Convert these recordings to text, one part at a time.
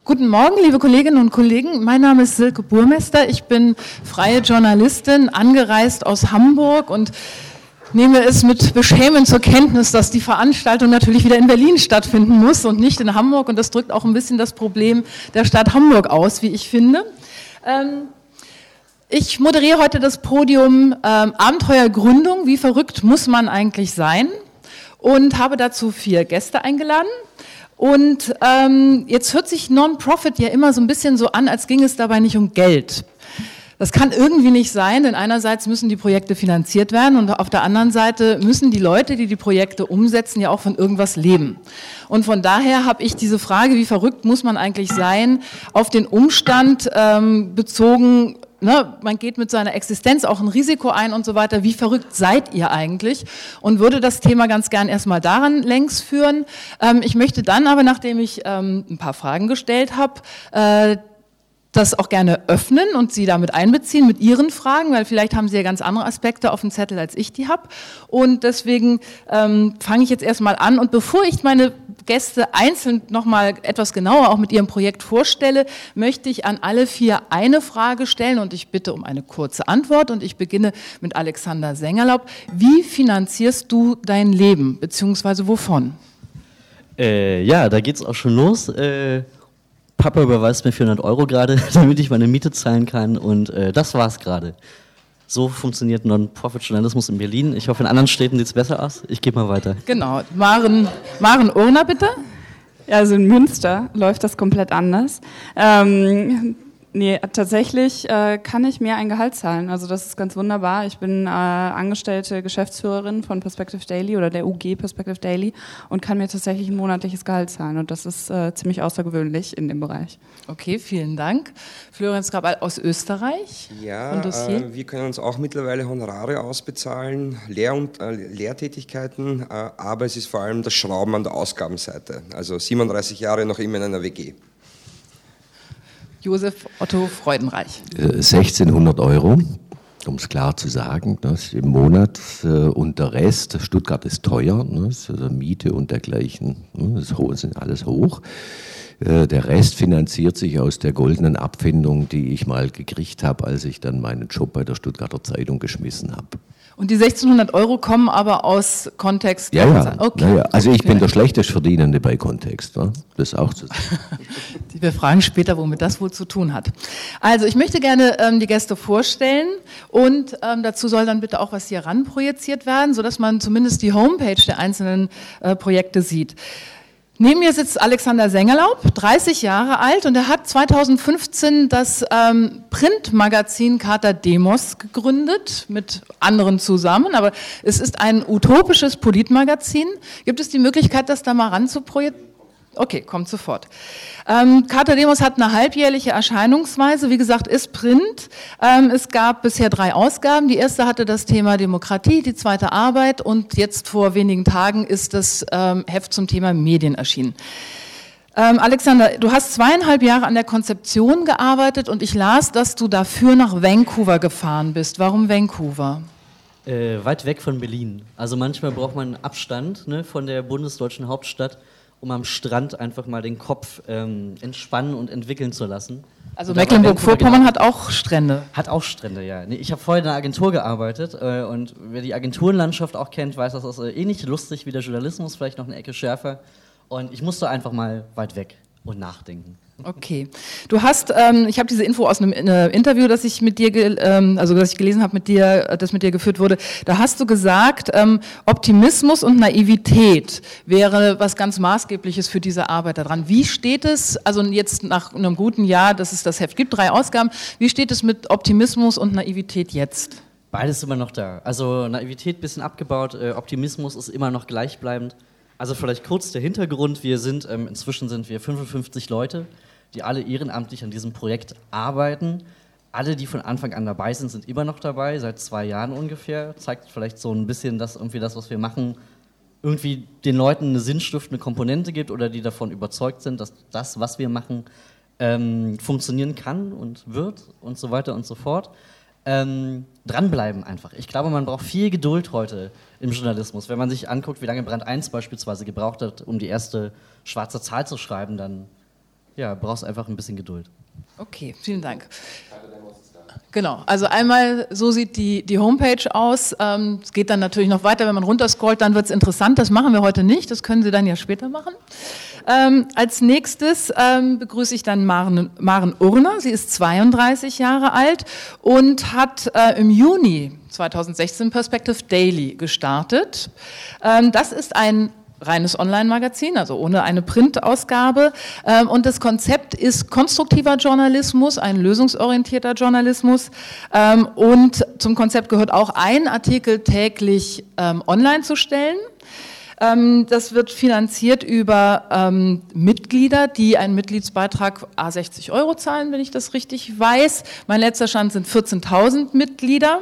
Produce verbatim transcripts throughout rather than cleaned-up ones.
Guten Morgen, liebe Kolleginnen und Kollegen. Mein Name ist Silke Burmester. Ich bin freie Journalistin, angereist aus Hamburg und nehme es mit Beschämen zur Kenntnis, dass die Veranstaltung natürlich wieder in Berlin stattfinden muss und nicht in Hamburg. Und das drückt auch ein bisschen das Problem der Stadt Hamburg aus, wie ich finde. Ähm, ich moderiere heute das Podium ähm, Abenteuergründung. Wie verrückt muss man eigentlich sein? Und habe dazu vier Gäste eingeladen. Und ähm, jetzt hört sich Non-Profit ja immer so ein bisschen so an, als ging es dabei nicht um Geld. Das kann irgendwie nicht sein, denn einerseits müssen die Projekte finanziert werden und auf der anderen Seite müssen die Leute, die die Projekte umsetzen, ja auch von irgendwas leben. Und von daher habe ich diese Frage, wie verrückt muss man eigentlich sein, auf den Umstand ähm, bezogen. Ne, man geht mit seiner Existenz auch ein Risiko ein und so weiter. Wie verrückt seid ihr eigentlich? Und würde das Thema ganz gern erstmal daran längs führen. Ähm, ich möchte dann aber, nachdem ich ähm, ein paar Fragen gestellt habe, äh, das auch gerne öffnen und Sie damit einbeziehen mit Ihren Fragen, weil vielleicht haben Sie ja ganz andere Aspekte auf dem Zettel, als ich die habe. Und deswegen ähm, fange ich jetzt erstmal an. Und bevor ich meine Gäste einzeln nochmal etwas genauer auch mit ihrem Projekt vorstelle, möchte ich an alle vier eine Frage stellen und ich bitte um eine kurze Antwort. Und ich beginne mit Alexander Sengerlaub. Wie finanzierst du dein Leben, beziehungsweise wovon? Äh, ja, da geht's auch schon los. Äh Papa überweist mir vierhundert Euro gerade, damit ich meine Miete zahlen kann und äh, das war's gerade. So funktioniert Non-Profit-Journalismus in Berlin. Ich hoffe, in anderen Städten sieht es besser aus. Ich gebe mal weiter. Genau. Maren, Maren Urner, bitte. Ja, also in Münster läuft das komplett anders. Ähm, nee, tatsächlich äh, kann ich mir ein Gehalt zahlen. Also das ist ganz wunderbar. Ich bin äh, angestellte Geschäftsführerin von Perspective Daily oder der U G Perspective Daily und kann mir tatsächlich ein monatliches Gehalt zahlen. Und das ist äh, ziemlich außergewöhnlich in dem Bereich. Okay, vielen Dank. Florian Skrabal aus Österreich. Ja, äh, wir können uns auch mittlerweile Honorare ausbezahlen, Lehr- und, äh, Lehrtätigkeiten, äh, aber es ist vor allem das Schrauben an der Ausgabenseite. Also siebenunddreißig Jahre noch immer in einer W G. Josef Otto Freudenreich. sechzehnhundert Euro, um es klar zu sagen, das im Monat. Und der Rest, Stuttgart ist teuer, also Miete und dergleichen, das sind alles hoch. Der Rest finanziert sich aus der goldenen Abfindung, die ich mal gekriegt habe, als ich dann meinen Job bei der Stuttgarter Zeitung geschmissen habe. Und die sechzehnhundert Euro kommen aber aus Kontext? Ja, ja. Okay. ja. Also ich bin der schlechtest Verdienende bei Kontext, ne? Das auch zu sagen. Wir fragen später, womit das wohl zu tun hat. Also ich möchte gerne ähm, die Gäste vorstellen und ähm, dazu soll dann bitte auch was hier ran projiziert werden, sodass man zumindest die Homepage der einzelnen äh, Projekte sieht. Neben mir sitzt Alexander Sengerlaub, dreißig Jahre alt, und er hat zweitausendfünfzehn das ähm, Printmagazin Carta Demos gegründet, mit anderen zusammen, aber es ist ein utopisches Politmagazin. Gibt es die Möglichkeit, das da mal ran zu projizieren? Okay, kommt sofort. Ähm, Carta Demos hat eine halbjährliche Erscheinungsweise, wie gesagt, ist Print. Ähm, es gab bisher drei Ausgaben. Die erste hatte das Thema Demokratie, die zweite Arbeit und jetzt vor wenigen Tagen ist das ähm, Heft zum Thema Medien erschienen. Ähm, Alexander, du hast zweieinhalb Jahre an der Konzeption gearbeitet und ich las, dass du dafür nach Vancouver gefahren bist. Warum Vancouver? Äh, weit weg von Berlin. Also manchmal braucht man Abstand, ne, von der bundesdeutschen Hauptstadt, um am Strand einfach mal den Kopf ähm, entspannen und entwickeln zu lassen. Also Mecklenburg-Vorpommern hat auch Strände. Hat auch Strände, ja. Nee, ich habe vorher in einer Agentur gearbeitet äh, und wer die Agenturenlandschaft auch kennt, weiß, das ist äh, ähnlich lustig wie der Journalismus, vielleicht noch eine Ecke schärfer. Und ich musste einfach mal weit weg und nachdenken. Okay. Du hast, ähm, ich habe diese Info aus einem äh, Interview, das ich mit dir, ge- ähm, also das ich gelesen habe mit dir, das mit dir geführt wurde. Da hast du gesagt, ähm, Optimismus und Naivität wäre was ganz Maßgebliches für diese Arbeit daran. Wie steht es, also jetzt nach einem guten Jahr, dass es das Heft gibt, drei Ausgaben, wie steht es mit Optimismus und Naivität jetzt? Beides immer noch da. Also Naivität ein bisschen abgebaut, äh, Optimismus ist immer noch gleichbleibend. Also vielleicht kurz der Hintergrund, wir sind, ähm, inzwischen sind wir fünfundfünfzig Leute, die alle ehrenamtlich an diesem Projekt arbeiten. Alle, die von Anfang an dabei sind, sind immer noch dabei, seit zwei Jahren ungefähr. Zeigt vielleicht so ein bisschen, dass irgendwie das, was wir machen, irgendwie den Leuten eine sinnstiftende Komponente gibt oder die davon überzeugt sind, dass das, was wir machen, ähm, funktionieren kann und wird und so weiter und so fort. Ähm, dranbleiben einfach. Ich glaube, man braucht viel Geduld heute im Journalismus. Wenn man sich anguckt, wie lange Brand eins beispielsweise gebraucht hat, um die erste schwarze Zahl zu schreiben, dann Ja, brauchst einfach ein bisschen Geduld. Okay, vielen Dank. Genau, also einmal, so sieht die, die Homepage aus. Ähm, es geht dann natürlich noch weiter, wenn man runterscrollt, dann wird es interessant. Das machen wir heute nicht, das können Sie dann ja später machen. Ähm, als nächstes ähm, begrüße ich dann Maren, Maren Urner. Sie ist zweiunddreißig Jahre alt und hat äh, im Juni zweitausendsechzehn Perspective Daily gestartet. Ähm, das ist ein reines Online-Magazin, also ohne eine Printausgabe. Und das Konzept ist konstruktiver Journalismus, ein lösungsorientierter Journalismus. Und zum Konzept gehört auch, ein Artikel täglich online zu stellen. Das wird finanziert über Mitglieder, die einen Mitgliedsbeitrag à sechzig Euro zahlen, wenn ich das richtig weiß. Mein letzter Stand sind vierzehntausend Mitglieder.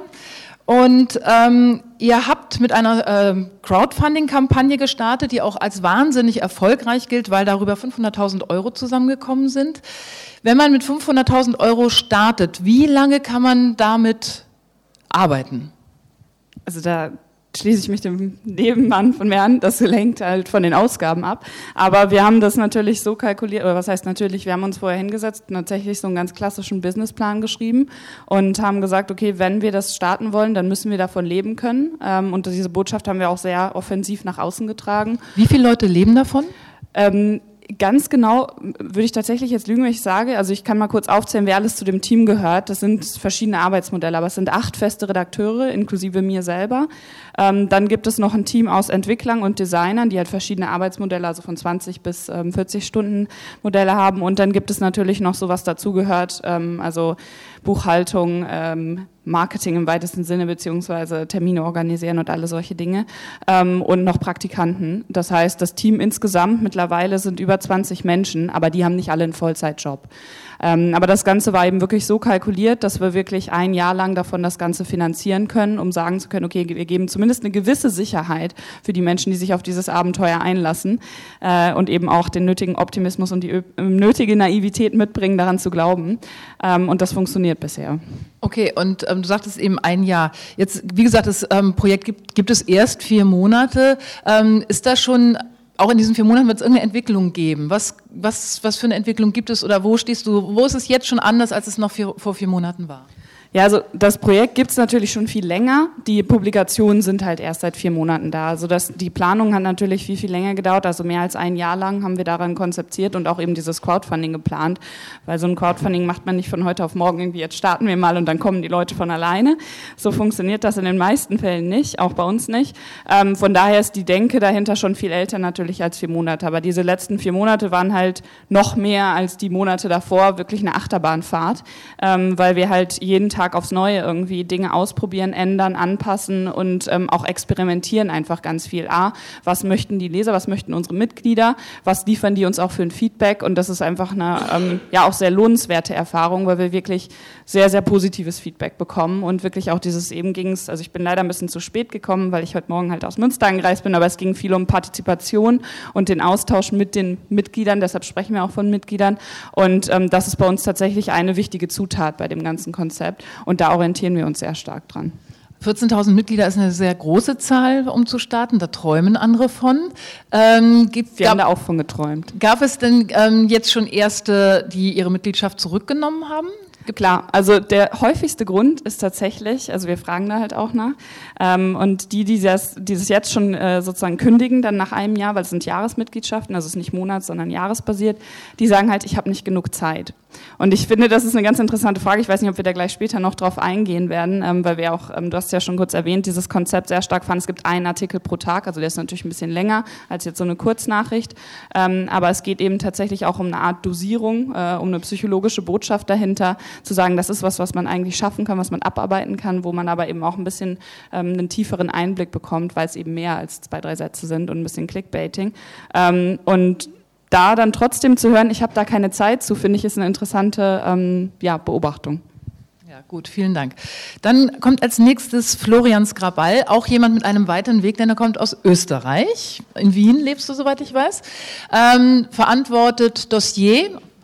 Und ähm, ihr habt mit einer äh, Crowdfunding-Kampagne gestartet, die auch als wahnsinnig erfolgreich gilt, weil darüber fünfhunderttausend Euro zusammengekommen sind. Wenn man mit fünfhunderttausend Euro startet, wie lange kann man damit arbeiten? Also da schließe ich mich dem Nebenmann von mir an, das lenkt halt von den Ausgaben ab. Aber wir haben das natürlich so kalkuliert, oder was heißt natürlich, wir haben uns vorher hingesetzt und tatsächlich so einen ganz klassischen Businessplan geschrieben und haben gesagt, okay, wenn wir das starten wollen, dann müssen wir davon leben können. Und diese Botschaft haben wir auch sehr offensiv nach außen getragen. Wie viele Leute leben davon? Ähm, Ganz genau würde ich tatsächlich jetzt lügen, wenn ich sage, also ich kann mal kurz aufzählen, wer alles zu dem Team gehört. Das sind verschiedene Arbeitsmodelle, aber es sind acht feste Redakteure, inklusive mir selber. Ähm, dann gibt es noch ein Team aus Entwicklern und Designern, die halt verschiedene Arbeitsmodelle, also von zwanzig bis ähm, vierzig Stunden Modelle haben. Und dann gibt es natürlich noch so, was dazugehört, ähm, also Buchhaltung, ähm, Marketing im weitesten Sinne, beziehungsweise Termine organisieren und alle solche Dinge, ähm, und noch Praktikanten. Das heißt, das Team insgesamt mittlerweile sind über zwanzig Menschen, aber die haben nicht alle einen Vollzeitjob. Ähm, aber das Ganze war eben wirklich so kalkuliert, dass wir wirklich ein Jahr lang davon das Ganze finanzieren können, um sagen zu können, okay, wir geben zumindest eine gewisse Sicherheit für die Menschen, die sich auf dieses Abenteuer einlassen, äh, und eben auch den nötigen Optimismus und die ö- nötige Naivität mitbringen, daran zu glauben. Ähm, und das funktioniert bisher. Okay, und ähm, du sagtest eben ein Jahr. Jetzt, wie gesagt, das ähm, Projekt gibt, gibt es erst vier Monate. Ähm, ist das schon... Auch in diesen vier Monaten wird es irgendeine Entwicklung geben. Was, was, was für eine Entwicklung gibt es oder wo stehst du, wo ist es jetzt schon anders, als es noch vier, vor vier Monaten war? Ja, also das Projekt gibt es natürlich schon viel länger. Die Publikationen sind halt erst seit vier Monaten da. Also das, die Planung hat natürlich viel, viel länger gedauert. Also mehr als ein Jahr lang haben wir daran konzeptiert und auch eben dieses Crowdfunding geplant. Weil so ein Crowdfunding macht man nicht von heute auf morgen irgendwie, jetzt starten wir mal und dann kommen die Leute von alleine. So funktioniert das in den meisten Fällen nicht, auch bei uns nicht. Ähm, von daher ist die Denke dahinter schon viel älter natürlich als vier Monate. Aber diese letzten vier Monate waren halt noch mehr als die Monate davor wirklich eine Achterbahnfahrt, ähm, weil wir halt jeden Tag aufs Neue irgendwie Dinge ausprobieren, ändern, anpassen und ähm, auch experimentieren einfach ganz viel. A, was möchten die Leser, was möchten unsere Mitglieder, was liefern die uns auch für ein Feedback, und das ist einfach eine ähm, ja auch sehr lohnenswerte Erfahrung, weil wir wirklich sehr, sehr positives Feedback bekommen und wirklich auch dieses, eben ging es, also ich bin leider ein bisschen zu spät gekommen, weil ich heute Morgen halt aus Münster angereist bin, aber es ging viel um Partizipation und den Austausch mit den Mitgliedern, deshalb sprechen wir auch von Mitgliedern, und ähm, das ist bei uns tatsächlich eine wichtige Zutat bei dem ganzen Konzept. Und da orientieren wir uns sehr stark dran. vierzehntausend Mitglieder ist eine sehr große Zahl, um zu starten. Da träumen andere von. Ähm, gibt, wir gab, haben da auch von geträumt. Gab es denn ähm, jetzt schon Erste, die ihre Mitgliedschaft zurückgenommen haben? Klar, also der häufigste Grund ist tatsächlich, also wir fragen da halt auch nach, ähm, und die, die das, die das jetzt schon äh, sozusagen kündigen, dann nach einem Jahr, weil es sind Jahresmitgliedschaften, also es ist nicht monats-, sondern jahresbasiert, die sagen halt, ich habe nicht genug Zeit. Und ich finde, das ist eine ganz interessante Frage. Ich weiß nicht, ob wir da gleich später noch drauf eingehen werden, ähm, weil wir auch, ähm, du hast ja schon kurz erwähnt, dieses Konzept sehr stark fahren. Es gibt einen Artikel pro Tag, also der ist natürlich ein bisschen länger als jetzt so eine Kurznachricht, ähm, aber es geht eben tatsächlich auch um eine Art Dosierung, äh, um eine psychologische Botschaft dahinter, zu sagen, das ist was, was man eigentlich schaffen kann, was man abarbeiten kann, wo man aber eben auch ein bisschen ähm, einen tieferen Einblick bekommt, weil es eben mehr als zwei, drei Sätze sind und ein bisschen Clickbaiting. Ähm, und da dann trotzdem zu hören, ich habe da keine Zeit zu, finde ich, ist eine interessante ähm, ja, Beobachtung. Ja, gut, vielen Dank. Dann kommt als nächstes Florian Skraball, auch jemand mit einem weiteren Weg, denn er kommt aus Österreich. In Wien lebst du, soweit ich weiß. Ähm, verantwortet Dossier,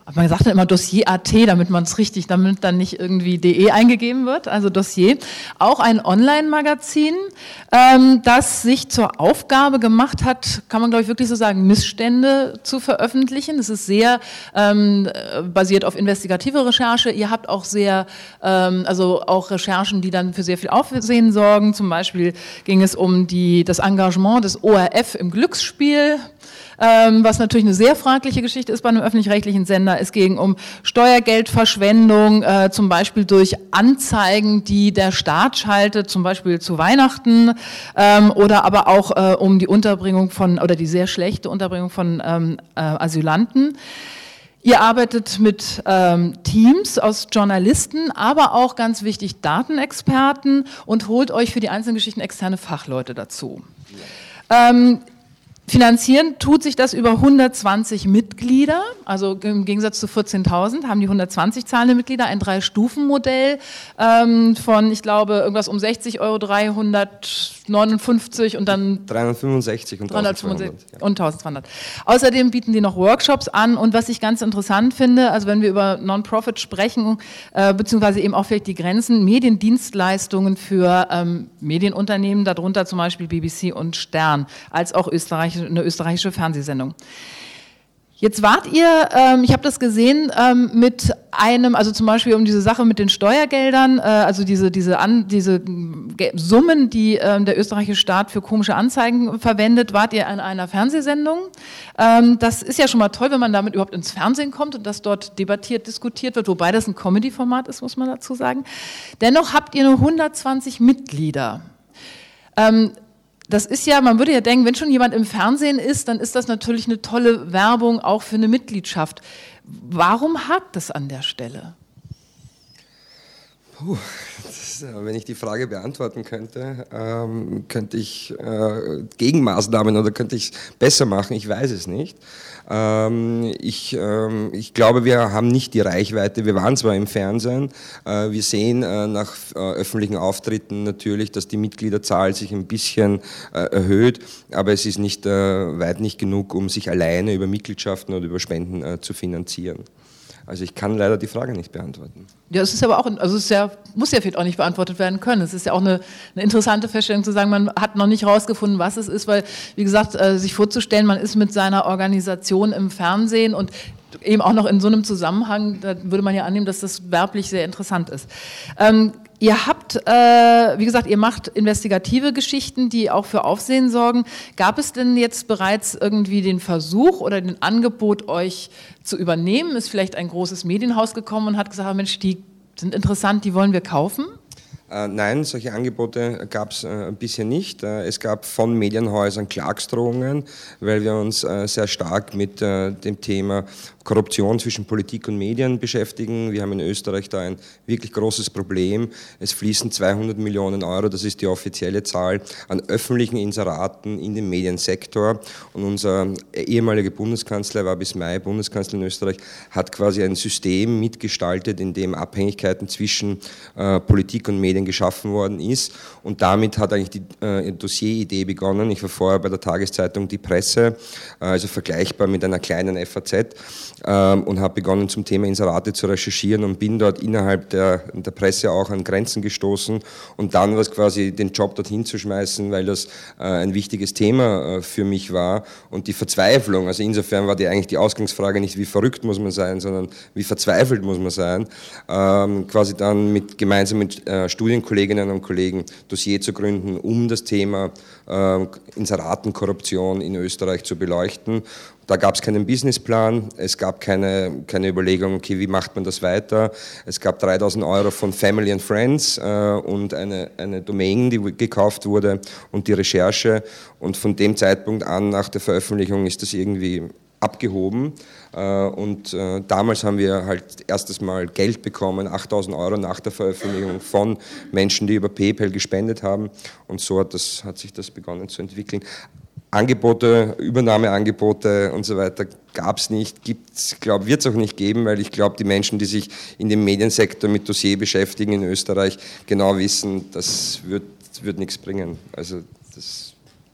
man sagt dann immer Dossier.at, damit man es richtig, damit dann nicht irgendwie de eingegeben wird, also Dossier. Auch ein Online-Magazin, ähm, das sich zur Aufgabe gemacht hat, kann man glaube ich wirklich so sagen, Missstände zu veröffentlichen. Es ist sehr ähm, basiert auf investigative Recherche. Ihr habt auch sehr, ähm, also auch Recherchen, die dann für sehr viel Aufsehen sorgen. Zum Beispiel ging es um die, das Engagement des O R F im Glücksspiel, Ähm, was natürlich eine sehr fragliche Geschichte ist bei einem öffentlich-rechtlichen Sender. Es ging um Steuergeldverschwendung, äh, zum Beispiel durch Anzeigen, die der Staat schaltet, zum Beispiel zu Weihnachten, ähm, oder aber auch äh, um die Unterbringung von, oder die sehr schlechte Unterbringung von ähm, äh, Asylanten. Ihr arbeitet mit ähm, Teams aus Journalisten, aber auch ganz wichtig Datenexperten und holt euch für die einzelnen Geschichten externe Fachleute dazu. Ähm, Finanzieren tut sich das über hundertzwanzig Mitglieder, also im Gegensatz zu vierzehntausend haben die hundertzwanzig zahlende Mitglieder, ein Drei-Stufen-Modell ähm, von, ich glaube, irgendwas um sechzig Euro, dreihundertneunundfünfzig und dann dreihundertfünfundsechzig und dreihundertfünfundsechzig und eintausendzweihundert. Außerdem bieten die noch Workshops an und was ich ganz interessant finde, also wenn wir über Non-Profit sprechen, äh, beziehungsweise eben auch vielleicht die Grenzen, Mediendienstleistungen für ähm, Medienunternehmen, darunter zum Beispiel B B C und Stern, als auch Österreich, eine österreichische Fernsehsendung. Jetzt wart ihr, ähm, ich habe das gesehen, ähm, mit einem, also zum Beispiel um diese Sache mit den Steuergeldern, äh, also diese, diese, an, diese Summen, die ähm, der österreichische Staat für komische Anzeigen verwendet, wart ihr in einer Fernsehsendung. Ähm, das ist ja schon mal toll, wenn man damit überhaupt ins Fernsehen kommt und das dort debattiert, diskutiert wird, wobei das ein Comedy-Format ist, muss man dazu sagen. Dennoch habt ihr nur hundertzwanzig Mitglieder. Ähm, Das ist ja, man würde ja denken, wenn schon jemand im Fernsehen ist, dann ist das natürlich eine tolle Werbung auch für eine Mitgliedschaft. Warum hakt es an der Stelle? Puh, das, wenn ich die Frage beantworten könnte, ähm, könnte ich äh, Gegenmaßnahmen oder könnte ich es besser machen, ich weiß es nicht. Ähm, ich, ähm, ich glaube, wir haben nicht die Reichweite, wir waren zwar im Fernsehen, äh, wir sehen äh, nach äh, öffentlichen Auftritten natürlich, dass die Mitgliederzahl sich ein bisschen äh, erhöht, aber es ist nicht, äh, weit nicht genug, um sich alleine über Mitgliedschaften oder über Spenden äh, zu finanzieren. Also ich kann leider die Frage nicht beantworten. Ja, es ist aber auch, also es ist ja, muss ja vielleicht auch nicht beantwortet werden können. Es ist ja auch eine, eine interessante Feststellung zu sagen, man hat noch nicht herausgefunden, was es ist, weil, wie gesagt, äh, sich vorzustellen, man ist mit seiner Organisation im Fernsehen und eben auch noch in so einem Zusammenhang, da würde man ja annehmen, dass das werblich sehr interessant ist. Ähm, Ihr habt, äh, wie gesagt, ihr macht investigative Geschichten, die auch für Aufsehen sorgen. Gab es denn jetzt bereits irgendwie den Versuch oder den Angebot, euch zu übernehmen? Ist vielleicht ein großes Medienhaus gekommen und hat gesagt, Mensch, die sind interessant, die wollen wir kaufen? Äh, nein, solche Angebote gab es äh, bisher nicht. Äh, es gab von Medienhäusern Klagsdrohungen, weil wir uns äh, sehr stark mit äh, dem Thema Korruption zwischen Politik und Medien beschäftigen. Wir haben in Österreich da ein wirklich großes Problem. Es fließen zweihundert Millionen Euro, das ist die offizielle Zahl, an öffentlichen Inseraten in den Mediensektor. Und unser ehemaliger Bundeskanzler, war bis Mai Bundeskanzler in Österreich, hat quasi ein System mitgestaltet, in dem Abhängigkeiten zwischen äh, Politik und Medien geschaffen worden ist. Und damit hat eigentlich die äh, Dossieridee begonnen. Ich war vorher bei der Tageszeitung Die Presse, äh, also vergleichbar mit einer kleinen F A Z. Und habe begonnen, zum Thema Inserate zu recherchieren und bin dort innerhalb der, der Presse auch an Grenzen gestoßen und dann war es quasi, den Job dorthin zu schmeißen, weil das äh, ein wichtiges Thema äh, für mich war und die Verzweiflung, also insofern war die eigentlich die Ausgangsfrage nicht, wie verrückt muss man sein, sondern wie verzweifelt muss man sein, ähm, quasi dann mit, gemeinsam mit äh, Studienkolleginnen und Kollegen Dossier zu gründen, um das Thema äh, Inseratenkorruption in Österreich zu beleuchten. Da gab es keinen Businessplan, es gab keine, keine Überlegung, okay, wie macht man das weiter. Es gab dreitausend Euro von Family and Friends äh, und eine, eine Domain, die gekauft wurde und die Recherche. Und von dem Zeitpunkt an, nach der Veröffentlichung, ist das irgendwie abgehoben. Äh, und äh, damals haben wir halt erstes Mal Geld bekommen, achttausend Euro nach der Veröffentlichung von Menschen, die über PayPal gespendet haben. Und so hat, das, hat sich das begonnen zu entwickeln. Angebote, Übernahmeangebote und so weiter gab es nicht, gibt's, glaube wird es auch nicht geben, weil ich glaube, die Menschen, die sich in dem Mediensektor mit Dossier beschäftigen in Österreich, genau wissen, das wird, wird nichts bringen. Also das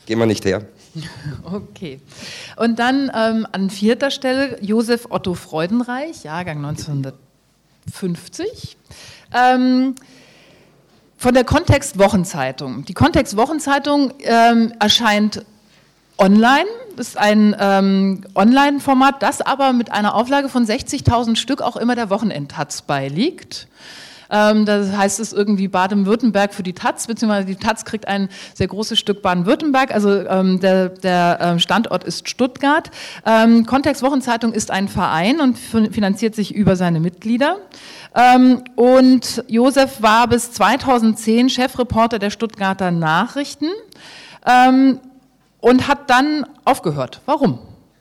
gehen wir nicht her. Okay. Und dann ähm, an vierter Stelle Josef Otto Freudenreich, Jahrgang neunzehnhundertfünfzig. Ähm, von der Kontext-Wochenzeitung. Die Kontext-Wochenzeitung ähm, erscheint online, das ist ein ähm, Online-Format, das aber mit einer Auflage von sechzigtausend Stück auch immer der Wochenend-Taz beiliegt. Ähm, da heißt es irgendwie Baden-Württemberg für die Taz, beziehungsweise die Taz kriegt ein sehr großes Stück Baden-Württemberg, also ähm, der, der ähm, Standort ist Stuttgart. Ähm, Kontext Wochenzeitung ist ein Verein und finanziert sich über seine Mitglieder. Ähm, und Josef war bis zweitausendzehn Chefreporter der Stuttgarter Nachrichten ähm, und hat dann aufgehört. Warum?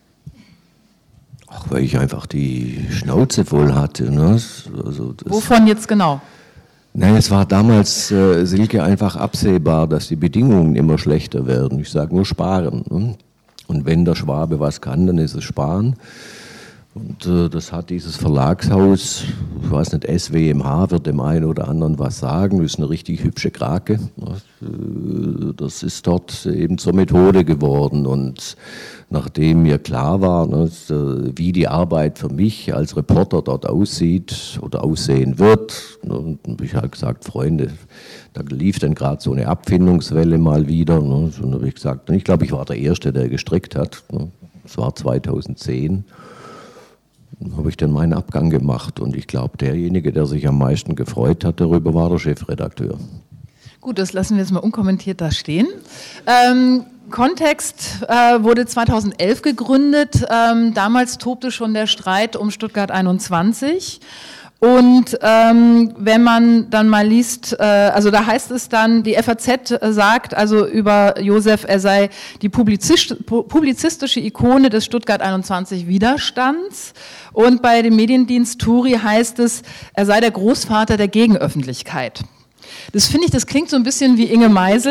Ach, weil ich einfach die Schnauze voll hatte. Ne? Also das, Wovon jetzt genau? Nein, es war damals, äh, Silke, einfach absehbar, dass die Bedingungen immer schlechter werden. Ich sage nur sparen. Ne? Und wenn der Schwabe was kann, dann ist es sparen. Und äh, das hat dieses Verlagshaus, ich weiß nicht, S W M H wird dem einen oder anderen was sagen, das ist eine richtig hübsche Krake. Das ist dort eben zur Methode geworden. Und nachdem mir klar war, ne, wie die Arbeit für mich als Reporter dort aussieht oder aussehen wird, ne, habe ich halt gesagt, Freunde, da lief dann gerade so eine Abfindungswelle mal wieder. Ne, und habe ich gesagt, ich glaube, ich war der Erste, der gestrickt hat. Ne, das war zweitausendzehn. Dann habe ich dann meinen Abgang gemacht und ich glaube, derjenige, der sich am meisten gefreut hat darüber, war der Chefredakteur. Gut, das lassen wir jetzt mal unkommentiert da stehen. Ähm, Kontext äh, wurde zweitausendelf gegründet. Ähm, damals tobte schon der Streit um Stuttgart einundzwanzig. Und ähm, wenn man dann mal liest, äh, also da heißt es dann, die F A Z sagt also über Josef, er sei die publizist, publizistische Ikone des Stuttgart einundzwanzig Widerstands. Und bei dem Mediendienst Turi heißt es, er sei der Großvater der Gegenöffentlichkeit. Das finde ich, das klingt so ein bisschen wie Inge Meisel.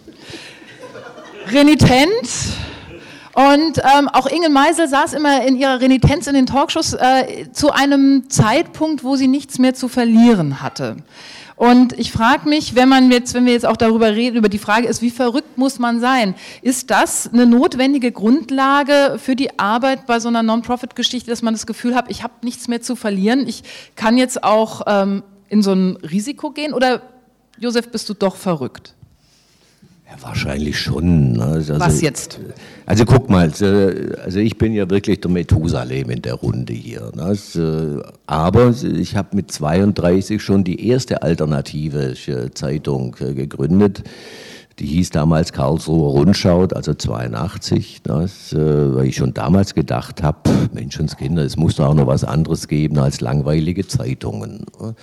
Renitent. Und ähm, auch Inge Meisel saß immer in ihrer Renitenz in den Talkshows äh, zu einem Zeitpunkt, wo sie nichts mehr zu verlieren hatte. Und ich frage mich, wenn man jetzt, wenn wir jetzt auch darüber reden, über die Frage ist, wie verrückt muss man sein? Ist das eine notwendige Grundlage für die Arbeit bei so einer Non-Profit-Geschichte, dass man das Gefühl hat, ich habe nichts mehr zu verlieren, ich kann jetzt auch ähm, in so ein Risiko gehen? Oder, Josef, bist du doch verrückt? Ja, wahrscheinlich schon. Also, Was jetzt? Also guck mal, also ich bin ja wirklich der Methusalem in der Runde hier. Aber ich habe mit zweiunddreißig schon die erste alternative Zeitung gegründet. Die hieß damals Karlsruher Rundschau, also zweiundachtzig, das, weil ich schon damals gedacht habe, Menschenskinder, es muss doch auch noch was anderes geben als langweilige Zeitungen.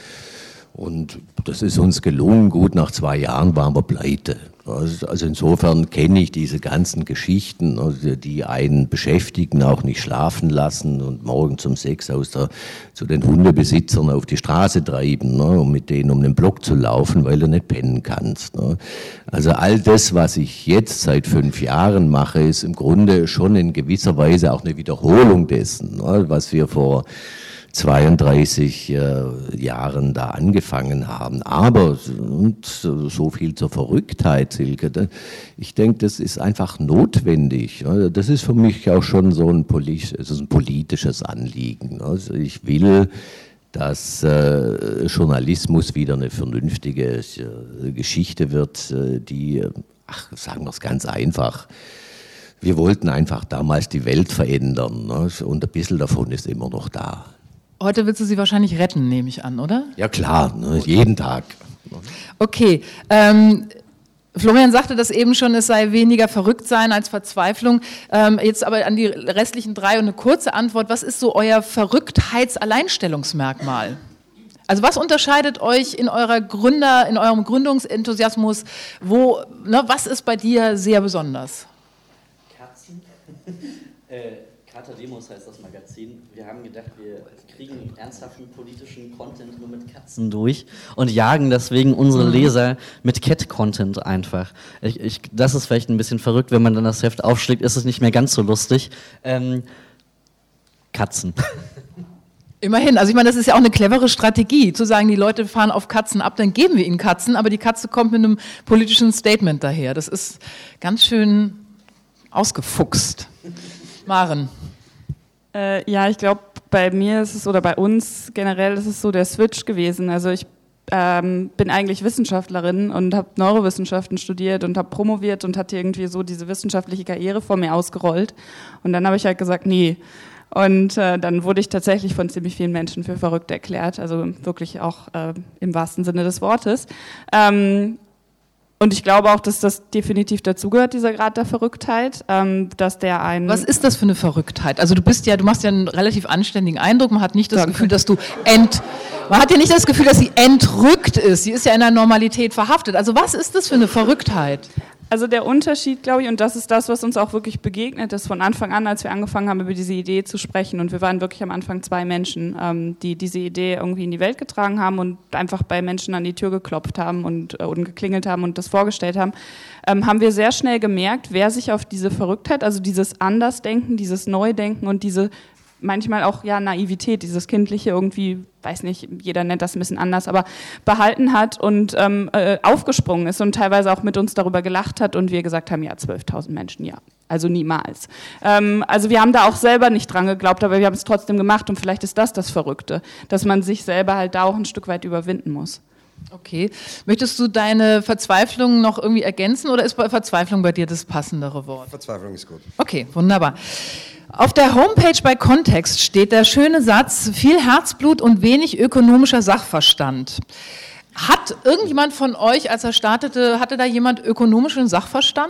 Und das ist uns gelungen. Gut, nach zwei Jahren waren wir pleite. Also insofern kenne ich diese ganzen Geschichten, die einen beschäftigen, auch nicht schlafen lassen und morgens um sechs aus der, zu den Hundebesitzern auf die Straße treiben, um mit denen um den Block zu laufen, weil du nicht pennen kannst. Also all das, was ich jetzt seit fünf Jahren mache, ist im Grunde schon in gewisser Weise auch eine Wiederholung dessen, was wir vor zweiunddreißig äh, Jahren da angefangen haben. Aber, und so viel zur Verrücktheit, Silke, ich denke, das ist einfach notwendig. Das ist für mich auch schon so ein, Poli- es ist ein politisches Anliegen. Also ich will, dass äh, Journalismus wieder eine vernünftige äh, Geschichte wird, äh, die, ach, sagen wir es ganz einfach, wir wollten einfach damals die Welt verändern, ne? Und ein bisschen davon ist immer noch da. Heute willst du sie wahrscheinlich retten, nehme ich an, oder? Ja klar, ne, jeden Tag. Okay, ähm, Florian sagte das eben schon, es sei weniger verrückt sein als Verzweiflung. Ähm, jetzt aber an die restlichen drei und eine kurze Antwort. Was ist so euer Verrücktheitsalleinstellungsmerkmal? Also was unterscheidet euch in eurer Gründer, in eurem Gründungsenthusiasmus? Wo, ne, was ist bei dir sehr besonders? Katzen. äh, Kater Demos heißt das Magazin. Wir haben gedacht, wir kriegen ernsthaften politischen Content nur mit Katzen durch und jagen deswegen unsere Leser mit Cat-Content einfach. Ich, ich, das ist vielleicht ein bisschen verrückt, wenn man dann das Heft aufschlägt, ist es nicht mehr ganz so lustig. Ähm, Katzen. Immerhin, also ich meine, das ist ja auch eine clevere Strategie, zu sagen, die Leute fahren auf Katzen ab, dann geben wir ihnen Katzen, aber die Katze kommt mit einem politischen Statement daher. Das ist ganz schön ausgefuchst. Maren. Äh, ja, ich glaube, bei mir ist es, oder bei uns generell ist es so der Switch gewesen. Also ich ähm, bin eigentlich Wissenschaftlerin und habe Neurowissenschaften studiert und habe promoviert und hatte irgendwie so diese wissenschaftliche Karriere vor mir ausgerollt. Und dann habe ich halt gesagt, nee. Und äh, dann wurde ich tatsächlich von ziemlich vielen Menschen für verrückt erklärt, also wirklich auch äh, im wahrsten Sinne des Wortes. Ähm, Und ich glaube auch, dass das definitiv dazugehört, dieser Grad der Verrücktheit, ähm, dass der ein... Was ist das für eine Verrücktheit? Also du bist ja, du machst ja einen relativ anständigen Eindruck, man hat nicht das Danke. Gefühl, dass du ent... Man hat ja nicht das Gefühl, dass sie entrückt ist, sie ist ja in der Normalität verhaftet. Also was ist das für eine Verrücktheit? Also der Unterschied, glaube ich, und das ist das, was uns auch wirklich begegnet ist, von Anfang an, als wir angefangen haben, über diese Idee zu sprechen, und wir waren wirklich am Anfang zwei Menschen, ähm, die diese Idee irgendwie in die Welt getragen haben und einfach bei Menschen an die Tür geklopft haben und, äh, und geklingelt haben und das vorgestellt haben, ähm, haben wir sehr schnell gemerkt, wer sich auf diese Verrücktheit, also dieses Andersdenken, dieses Neudenken und diese manchmal auch ja Naivität, dieses kindliche irgendwie, weiß nicht, jeder nennt das ein bisschen anders, aber behalten hat und ähm, äh, aufgesprungen ist und teilweise auch mit uns darüber gelacht hat und wir gesagt haben, ja, zwölftausend Menschen, ja, also niemals. Ähm, also wir haben da auch selber nicht dran geglaubt, aber wir haben es trotzdem gemacht und vielleicht ist das das Verrückte, dass man sich selber halt da auch ein Stück weit überwinden muss. Okay. Möchtest du deine Verzweiflung noch irgendwie ergänzen oder ist Verzweiflung bei dir das passendere Wort? Verzweiflung ist gut. Okay, wunderbar. Auf der Homepage bei Kontext steht der schöne Satz, viel Herzblut und wenig ökonomischer Sachverstand. Hat irgendjemand von euch, als er startete, hatte da jemand ökonomischen Sachverstand?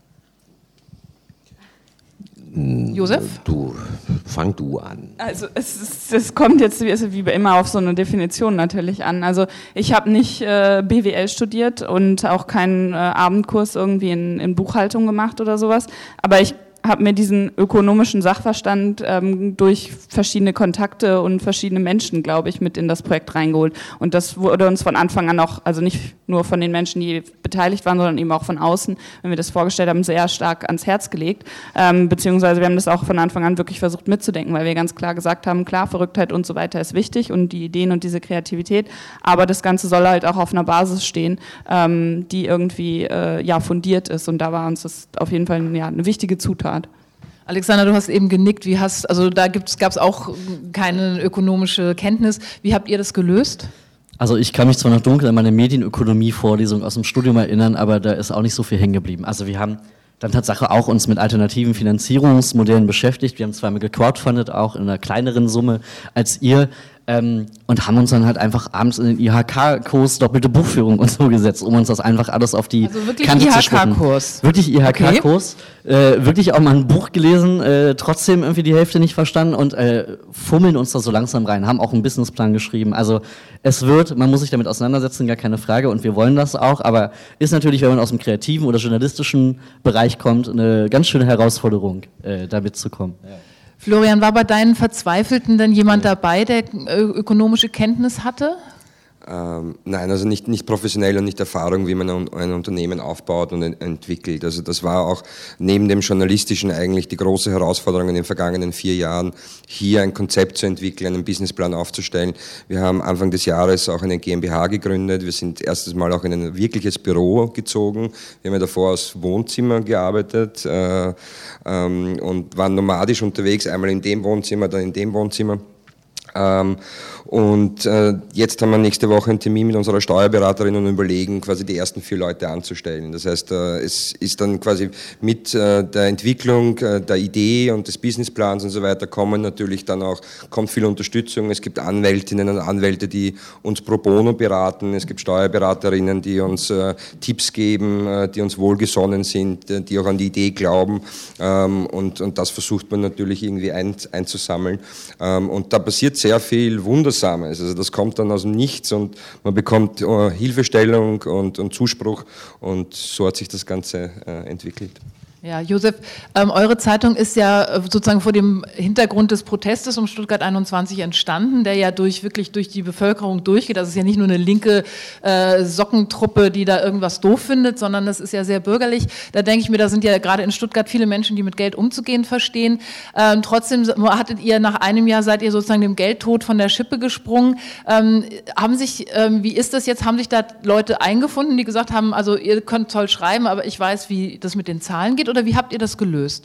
Josef? Du, fang du an. Also es, ist, es kommt jetzt wie immer auf so eine Definition natürlich an. Also ich habe nicht äh, B W L studiert und auch keinen äh, Abendkurs irgendwie in, in Buchhaltung gemacht oder sowas, aber ich habe mir diesen ökonomischen Sachverstand ähm, durch verschiedene Kontakte und verschiedene Menschen, glaube ich, mit in das Projekt reingeholt. Und das wurde uns von Anfang an auch, also nicht nur von den Menschen, die beteiligt waren, sondern eben auch von außen, wenn wir das vorgestellt haben, sehr stark ans Herz gelegt. Ähm, beziehungsweise wir haben das auch von Anfang an wirklich versucht mitzudenken, weil wir ganz klar gesagt haben, klar, Verrücktheit und so weiter ist wichtig und die Ideen und diese Kreativität, aber das Ganze soll halt auch auf einer Basis stehen, ähm, die irgendwie äh, ja fundiert ist. Und da war uns das auf jeden Fall ja, eine wichtige Zutat. Alexander, du hast eben genickt. Wie hast, also da gab es auch keine ökonomische Kenntnis. Wie habt ihr das gelöst? Also ich kann mich zwar noch dunkel an meine Medienökonomie-Vorlesung aus dem Studium erinnern, aber da ist auch nicht so viel hängen geblieben. Also wir haben dann Tatsache auch uns mit alternativen Finanzierungsmodellen beschäftigt. Wir haben zweimal gecrowdfundet, auch in einer kleineren Summe als ihr. Ähm, und haben uns dann halt einfach abends in den I H K-Kurs doppelte Buchführung und so gesetzt, um uns das einfach alles auf die also wirklich Kante zu spucken. I H K-Kurs. Wirklich I H K-Kurs. Okay. Äh, wirklich auch mal ein Buch gelesen, äh, trotzdem irgendwie die Hälfte nicht verstanden und äh, fummeln uns da so langsam rein, haben auch einen Businessplan geschrieben. Also es wird, man muss sich damit auseinandersetzen, gar keine Frage und wir wollen das auch, aber ist natürlich, wenn man aus dem kreativen oder journalistischen Bereich kommt, eine ganz schöne Herausforderung, äh, da mitzukommen. Ja. Florian, war bei deinen Verzweifelten denn jemand dabei, der ökonomische Kenntnis hatte? Ähm, nein, also nicht, nicht professionell und nicht Erfahrung, wie man ein, ein Unternehmen aufbaut und ent- entwickelt. Also das war auch neben dem Journalistischen eigentlich die große Herausforderung in den vergangenen vier Jahren, hier ein Konzept zu entwickeln, einen Businessplan aufzustellen. Wir haben Anfang des Jahres auch eine GmbH gegründet. Wir sind erstes Mal auch in ein wirkliches Büro gezogen. Wir haben ja davor aus Wohnzimmer gearbeitet äh, ähm, und waren nomadisch unterwegs, einmal in dem Wohnzimmer, dann in dem Wohnzimmer. Ähm, und äh, jetzt haben wir nächste Woche einen Termin mit unserer Steuerberaterin und überlegen, quasi die ersten vier Leute anzustellen. Das heißt, äh, es ist dann quasi mit äh, der Entwicklung äh, der Idee und des Businessplans und so weiter kommen natürlich dann auch, kommt viel Unterstützung. Es gibt Anwältinnen und Anwälte, die uns pro bono beraten. Es gibt Steuerberaterinnen, die uns äh, Tipps geben, äh, die uns wohlgesonnen sind, äh, die auch an die Idee glauben. Ähm, und, und das versucht man natürlich irgendwie ein, einzusammeln. Ähm, und da passiert sehr viel Wundersames. Also das kommt dann aus dem Nichts und man bekommt uh, Hilfestellung und, und Zuspruch und so hat sich das Ganze uh, entwickelt. Ja, Josef, ähm, eure Zeitung ist ja äh, sozusagen vor dem Hintergrund des Protestes um Stuttgart einundzwanzig entstanden, der ja durch wirklich durch die Bevölkerung durchgeht. Das ist ja nicht nur eine linke äh, Sockentruppe, die da irgendwas doof findet, sondern das ist ja sehr bürgerlich. Da denke ich mir, da sind ja gerade in Stuttgart viele Menschen, die mit Geld umzugehen verstehen. Ähm, trotzdem hattet ihr nach einem Jahr, seid ihr sozusagen dem Geldtod von der Schippe gesprungen. Ähm, haben sich, ähm, wie ist das jetzt, haben sich da Leute eingefunden, die gesagt haben, also ihr könnt toll schreiben, aber ich weiß, wie das mit den Zahlen geht? Oder wie habt ihr das gelöst?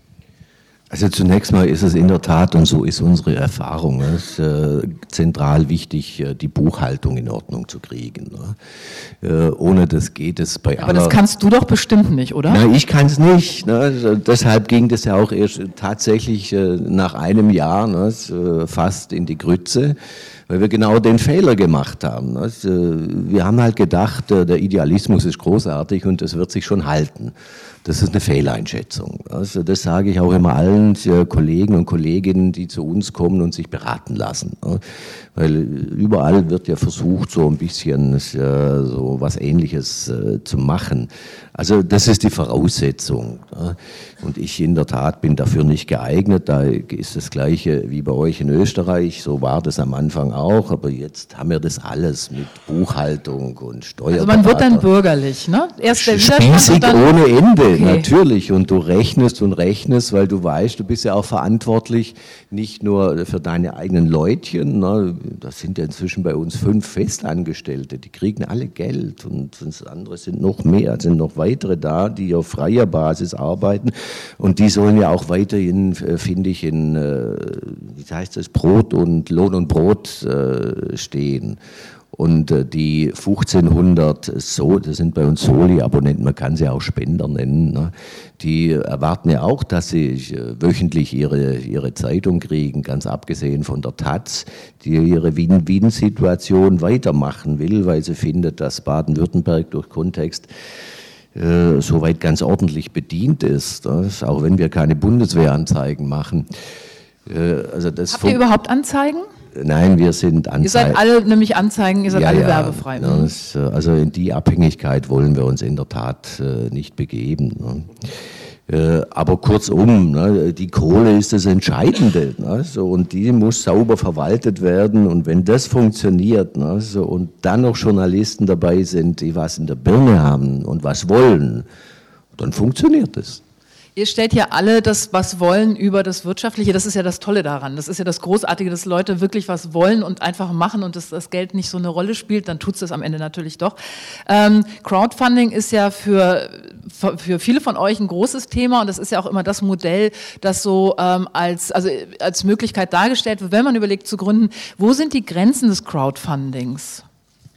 Also zunächst mal ist es in der Tat, und so ist unsere Erfahrung, es ist äh, zentral wichtig, äh, die Buchhaltung in Ordnung zu kriegen. Ne? Äh, ohne das geht es bei Aber aller... das kannst du doch bestimmt nicht, oder? Nein, ich kann es nicht. Ne? Also deshalb ging das ja auch erst tatsächlich äh, nach einem Jahr, ne, äh, fast in die Grütze, weil wir genau den Fehler gemacht haben. Also, wir haben halt gedacht, der Idealismus ist großartig und es wird sich schon halten. Das ist eine Fehleinschätzung. Also das sage ich auch immer allen Kollegen und Kolleginnen, die zu uns kommen und sich beraten lassen. Weil überall wird ja versucht, so ein bisschen so was Ähnliches zu machen. Also das ist die Voraussetzung. Und ich in der Tat bin dafür nicht geeignet. Da ist das Gleiche wie bei euch in Österreich. So war das am Anfang auch. Aber jetzt haben wir das alles mit Buchhaltung und Steuerberater. Also man wird dann bürgerlich, ne? Erst der Spießig dann ohne Ende, okay. Natürlich. Und du rechnest und rechnest, weil du weißt, du bist ja auch verantwortlich, nicht nur für deine eigenen Leutchen. Ne? Das sind ja inzwischen bei uns fünf Festangestellte. Die kriegen alle Geld. Und andere sind noch mehr, sind noch weitere da, die auf freier Basis arbeiten. Und die sollen ja auch weiterhin, finde ich, in, wie heißt das, Brot und Lohn und Brot stehen. Und äh, die fünfzehnhundert, so, das sind bei uns Soli-Abonnenten, man kann sie auch Spender nennen, ne? Die erwarten ja auch, dass sie äh, wöchentlich ihre, ihre Zeitung kriegen, ganz abgesehen von der Taz, die ihre Win-Win-Situation weitermachen will, weil sie findet, dass Baden-Württemberg durch Kontext äh, soweit ganz ordentlich bedient ist, ne? Auch wenn wir keine Bundeswehranzeigen machen. Äh, also das Habt ihr überhaupt Anzeigen? Nein, wir sind Anzeigen. Ihr seid alle nämlich Anzeigen, ihr seid ja, alle ja, werbefrei. Das, also in die Abhängigkeit wollen wir uns in der Tat äh, nicht begeben. Ne? Äh, aber kurzum, ne, die Kohle ist das Entscheidende. Ne? So, und die muss sauber verwaltet werden. Und wenn das funktioniert, ne, so, und dann noch Journalisten dabei sind, die was in der Birne haben und was wollen, dann funktioniert es. Ihr stellt ja alle das, was wollen, über das Wirtschaftliche. Das ist ja das Tolle daran. Das ist ja das Großartige, dass Leute wirklich was wollen und einfach machen und dass das Geld nicht so eine Rolle spielt. Dann tut es das am Ende natürlich doch. Ähm, Crowdfunding ist ja für, für viele von euch ein großes Thema und das ist ja auch immer das Modell, das so ähm, als, also als Möglichkeit dargestellt wird, wenn man überlegt zu gründen. Wo sind die Grenzen des Crowdfundings?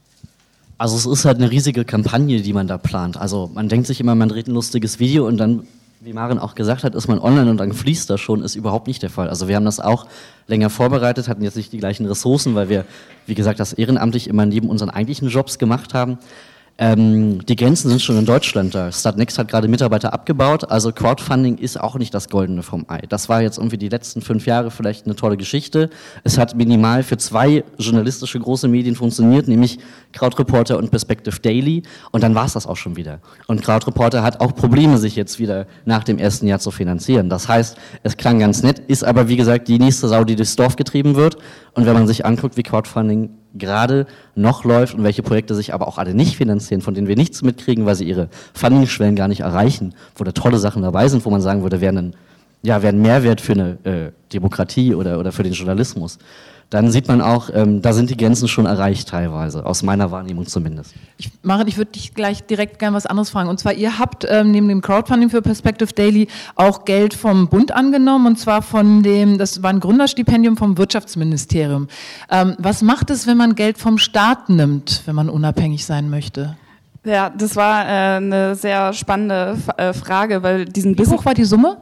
Also es ist halt eine riesige Kampagne, die man da plant. Also man denkt sich immer, man dreht ein lustiges Video und dann, wie Maren auch gesagt hat, ist man online und dann fließt das schon, ist überhaupt nicht der Fall. Also wir haben das auch länger vorbereitet, hatten jetzt nicht die gleichen Ressourcen, weil wir, wie gesagt, das ehrenamtlich immer neben unseren eigentlichen Jobs gemacht haben. Ähm, die Grenzen sind schon in Deutschland da. Startnext hat gerade Mitarbeiter abgebaut, also Crowdfunding ist auch nicht das Goldene vom Ei. Das war jetzt irgendwie die letzten fünf Jahre vielleicht eine tolle Geschichte. Es hat minimal für zwei journalistische große Medien funktioniert, nämlich Crowdreporter und Perspective Daily und dann war es das auch schon wieder. Und Crowdreporter hat auch Probleme, sich jetzt wieder nach dem ersten Jahr zu finanzieren. Das heißt, es klang ganz nett, ist aber wie gesagt die nächste Sau, die durchs Dorf getrieben wird. Und wenn man sich anguckt, wie Crowdfunding gerade noch läuft und welche Projekte sich aber auch alle nicht finanzieren, von denen wir nichts mitkriegen, weil sie ihre Funding-Schwellen gar nicht erreichen, wo da tolle Sachen dabei sind, wo man sagen würde, wären ein, ja, wären Mehrwert für eine äh, Demokratie oder, oder für den Journalismus, dann sieht man auch, ähm, da sind die Grenzen schon erreicht teilweise, aus meiner Wahrnehmung zumindest. Ich, Maren, ich würde dich gleich direkt gerne was anderes fragen. Und zwar, ihr habt ähm, neben dem Crowdfunding für Perspective Daily auch Geld vom Bund angenommen, und zwar von dem, das war ein Gründerstipendium vom Wirtschaftsministerium. Ähm, was macht es, wenn man Geld vom Staat nimmt, wenn man unabhängig sein möchte? Ja, das war äh, eine sehr spannende F- äh, Frage, weil diesen Wie hoch war die Summe?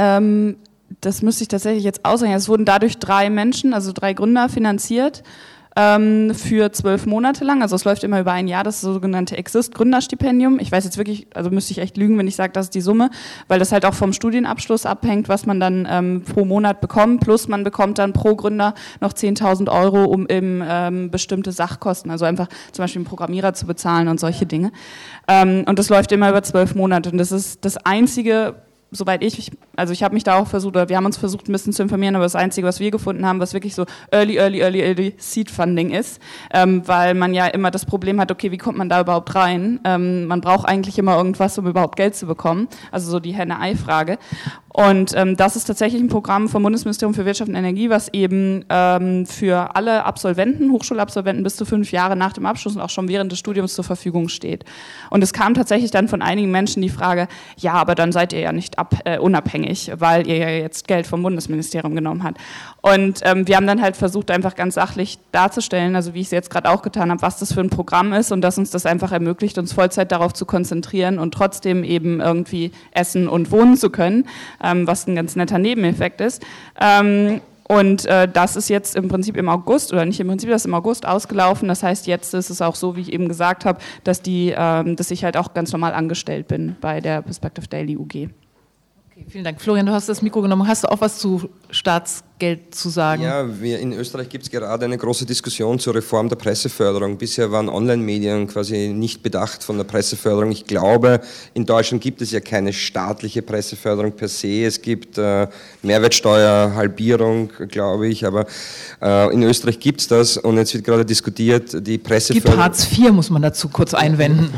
Ähm, das müsste ich tatsächlich jetzt ausrechnen. Es wurden dadurch drei Menschen, also drei Gründer finanziert. ähm, für zwölf Monate lang. Also es läuft immer über ein Jahr, das sogenannte Exist-Gründerstipendium. Ich weiß jetzt wirklich, also müsste ich echt lügen, wenn ich sage, das ist die Summe, weil das halt auch vom Studienabschluss abhängt, was man dann ähm, pro Monat bekommt. Plus man bekommt dann pro Gründer noch zehntausend Euro, um eben ähm, bestimmte Sachkosten, also einfach zum Beispiel einen Programmierer zu bezahlen und solche Dinge. Ähm, und das läuft immer über zwölf Monate. Und das ist das einzige, soweit ich, also ich habe mich da auch versucht, oder wir haben uns versucht ein bisschen zu informieren, aber das Einzige, was wir gefunden haben, was wirklich so Early, Early, Early, Early Seed Funding ist, ähm, weil man ja immer das Problem hat, okay, wie kommt man da überhaupt rein? Ähm, man braucht eigentlich immer irgendwas, um überhaupt Geld zu bekommen, also so die Henne-Ei-Frage. Und ähm, das ist tatsächlich ein Programm vom Bundesministerium für Wirtschaft und Energie, was eben ähm, für alle Absolventen, Hochschulabsolventen bis zu fünf Jahre nach dem Abschluss und auch schon während des Studiums zur Verfügung steht. Und es kam tatsächlich dann von einigen Menschen die Frage, ja, aber dann seid ihr ja nicht ab, äh, unabhängig, weil ihr ja jetzt Geld vom Bundesministerium genommen habt. Und ähm, wir haben dann halt versucht, einfach ganz sachlich darzustellen, also wie ich es jetzt gerade auch getan habe, was das für ein Programm ist und dass uns das einfach ermöglicht, uns Vollzeit darauf zu konzentrieren und trotzdem eben irgendwie essen und wohnen zu können, ähm, was ein ganz netter Nebeneffekt ist. Ähm, Und äh, das ist jetzt im Prinzip im August, oder nicht im Prinzip, das ist im August ausgelaufen. Das heißt, jetzt ist es auch so, wie ich eben gesagt habe, dass, die, ähm, dass ich halt auch ganz normal angestellt bin bei der Perspective Daily U G. Okay, vielen Dank. Florian, du hast das Mikro genommen. Hast du auch was zu Staatsgeld zu sagen? Ja, wir, in Österreich gibt es gerade eine große Diskussion zur Reform der Presseförderung. Bisher waren Online-Medien quasi nicht bedacht von der Presseförderung. Ich glaube, in Deutschland gibt es ja keine staatliche Presseförderung per se. Es gibt äh, Mehrwertsteuerhalbierung, glaube ich, aber äh, in Österreich gibt es das und jetzt wird gerade diskutiert, die Presseförderung... Es gibt Hartz vier, muss man dazu kurz einwenden.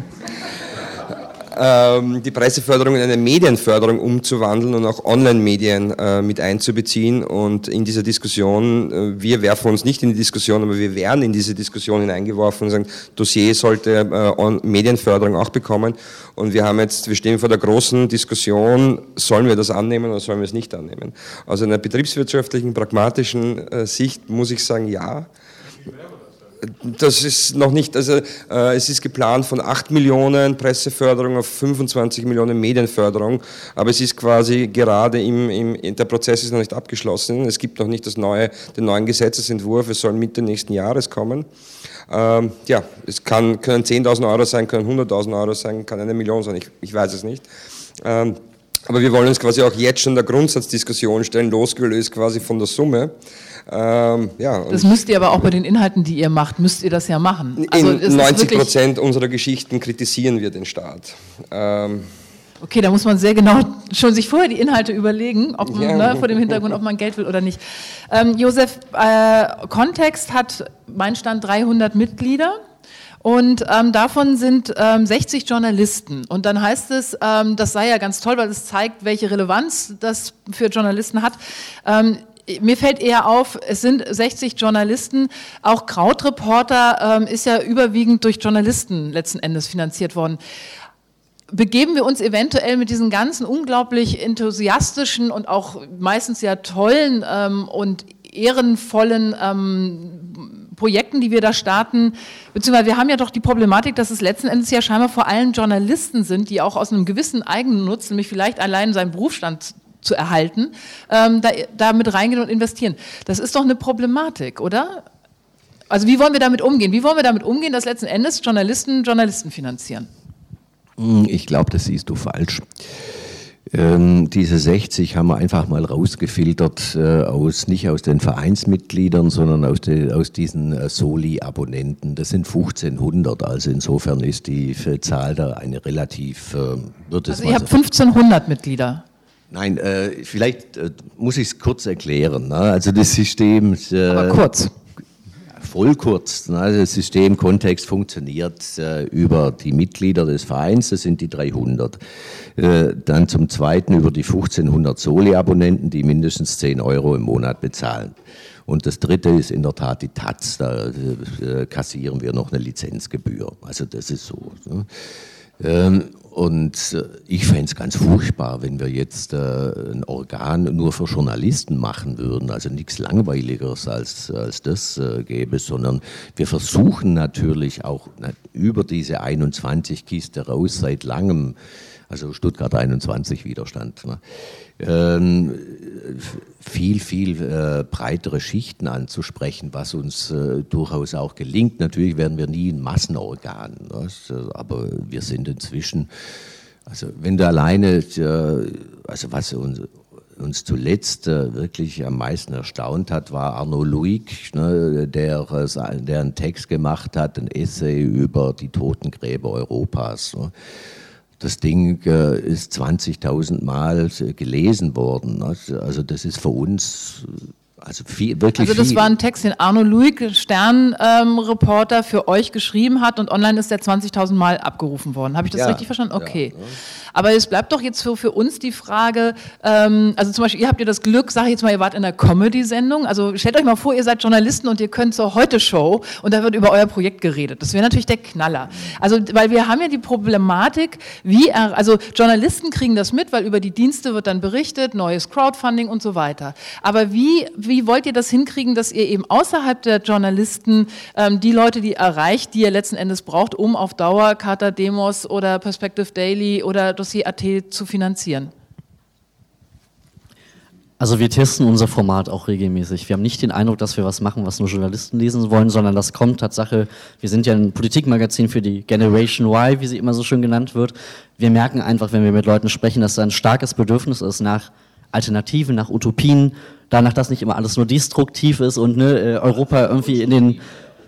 die Presseförderung in eine Medienförderung umzuwandeln und auch Online-Medien äh, mit einzubeziehen. Und in dieser Diskussion, äh, wir werfen uns nicht in die Diskussion, aber wir werden in diese Diskussion hineingeworfen und sagen, Dossier sollte äh, Medienförderung auch bekommen. Und wir haben jetzt, wir stehen vor der großen Diskussion, sollen wir das annehmen oder sollen wir es nicht annehmen? Aus einer betriebswirtschaftlichen, pragmatischen äh, Sicht muss ich sagen, ja. Das ist noch nicht, also äh, es ist geplant von acht Millionen Presseförderung auf fünfundzwanzig Millionen Medienförderung, aber es ist quasi gerade im, im, der Prozess ist noch nicht abgeschlossen, es gibt noch nicht das neue, den neuen Gesetzesentwurf, es soll Mitte nächsten Jahres kommen. Ähm, ja, es kann, können zehntausend Euro sein, können hunderttausend Euro sein, kann eine Million sein, ich, ich weiß es nicht. Ähm, aber wir wollen uns quasi auch jetzt schon der Grundsatzdiskussion stellen, losgelöst quasi von der Summe. Ähm, ja, das müsst ihr aber auch bei den Inhalten, die ihr macht, müsst ihr das ja machen. Also in neunzig Prozent unserer Geschichten kritisieren wir den Staat. Ähm, okay, da muss man sehr genau schon sich vorher die Inhalte überlegen, ob man, ja. ne, vor dem Hintergrund, ob man Geld will oder nicht. Ähm, Josef, äh, Kontext hat, mein Stand, dreihundert Mitglieder. Und ähm, davon sind ähm, sechzig Journalisten. Und dann heißt es, ähm, das sei ja ganz toll, weil es zeigt, welche Relevanz das für Journalisten hat. Ähm, Mir fällt eher auf, es sind sechzig Journalisten, auch Krautreporter ähm, ist ja überwiegend durch Journalisten letzten Endes finanziert worden. Begeben wir uns eventuell mit diesen ganzen unglaublich enthusiastischen und auch meistens ja tollen ähm, und ehrenvollen ähm, Projekten, die wir da starten, beziehungsweise wir haben ja doch die Problematik, dass es letzten Endes ja scheinbar vor allem Journalisten sind, die auch aus einem gewissen Eigennutz, nämlich vielleicht allein seinen Berufsstand zu erhalten, ähm, da, da mit reingehen und investieren. Das ist doch eine Problematik, oder? Also wie wollen wir damit umgehen? Wie wollen wir damit umgehen, dass letzten Endes Journalisten Journalisten finanzieren? Ich glaube, das siehst du falsch. Ähm, diese sechzig haben wir einfach mal rausgefiltert, äh, aus, nicht aus den Vereinsmitgliedern, sondern aus, de, aus diesen äh, Soli-Abonnenten. Das sind fünfzehnhundert, also insofern ist die Zahl da eine relativ... Äh, wird es also ihr habt fünfzehnhundert Mitglieder. Nein, äh, vielleicht äh, muss ich es kurz erklären. Ne? Also das System... Äh, Aber kurz. Voll kurz. Ne? Das System Kontext funktioniert äh, über die Mitglieder des Vereins, das sind die dreihundert. Äh, dann zum Zweiten über die fünfzehnhundert Soli-Abonnenten, die mindestens zehn Euro im Monat bezahlen. Und das Dritte ist in der Tat die Taz, da äh, kassieren wir noch eine Lizenzgebühr. Also das ist so. Ne? Ähm, Und ich fände es ganz furchtbar, wenn wir jetzt äh, ein Organ nur für Journalisten machen würden, also nichts Langweiligeres als, als das äh, gäbe, sondern wir versuchen natürlich auch na, über diese einundzwanzig Kiste raus seit langem Also Stuttgart einundzwanzig Widerstand. Ne? Ähm, viel, viel äh, breitere Schichten anzusprechen, was uns äh, durchaus auch gelingt. Natürlich werden wir nie ein Massenorgan, ne? Aber wir sind inzwischen, also wenn du alleine, äh, also was uns, uns zuletzt äh, wirklich am meisten erstaunt hat, war Arno Luig, ne, der, äh, der einen Text gemacht hat, ein Essay über die Totengräber Europas. Ne? Das Ding äh, ist zwanzigtausend Mal gelesen worden. Also das ist für uns also viel, wirklich Also das viel. war ein Text, den Arno Luig, Stern-Reporter, ähm, für euch geschrieben hat und online ist der zwanzigtausend Mal abgerufen worden. Habe ich das Ja, richtig verstanden? Okay. ja, ja. Aber es bleibt doch jetzt für, für uns die Frage, ähm, also zum Beispiel, ihr habt ja das Glück, sage ich jetzt mal, ihr wart in einer Comedy-Sendung, also stellt euch mal vor, ihr seid Journalisten und ihr könnt zur Heute-Show und da wird über euer Projekt geredet. Das wäre natürlich der Knaller. Also, weil wir haben ja die Problematik, wie, er, also Journalisten kriegen das mit, weil über die Dienste wird dann berichtet, neues Crowdfunding und so weiter. Aber wie, wie wollt ihr das hinkriegen, dass ihr eben außerhalb der Journalisten ähm, die Leute, die erreicht, die ihr letzten Endes braucht, um auf Dauer Carta Demos oder Perspective Daily oder Dossier Punkt A T zu finanzieren? Also wir testen unser Format auch regelmäßig. Wir haben nicht den Eindruck, dass wir was machen, was nur Journalisten lesen wollen, sondern das kommt Tatsache, wir sind ja ein Politikmagazin für die Generation Y, wie sie immer so schön genannt wird. Wir merken einfach, wenn wir mit Leuten sprechen, dass da ein starkes Bedürfnis ist nach Alternativen, nach Utopien, danach, dass nicht immer alles nur destruktiv ist und ne, Europa irgendwie in den,